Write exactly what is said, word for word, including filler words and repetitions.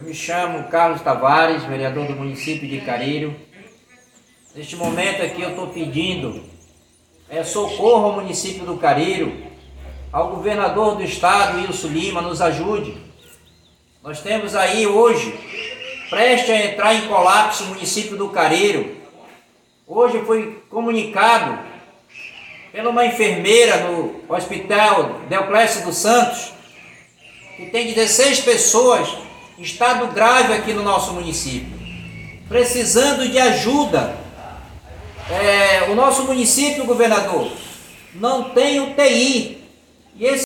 me chamo Carlos Tavares, vereador do município de Carilho. Neste momento aqui eu estou pedindo é, socorro ao município do Carilho, ao governador do estado, Wilson Lima, nos ajude. Nós temos aí hoje, prestes a entrar em colapso o município do Carilho. Hoje foi comunicado pela uma enfermeira no Hospital Deoclésio dos Santos que tem dezesseis pessoas em estado grave aqui no nosso município, precisando de ajuda. É, o nosso município, governador, não tem U T I. E esse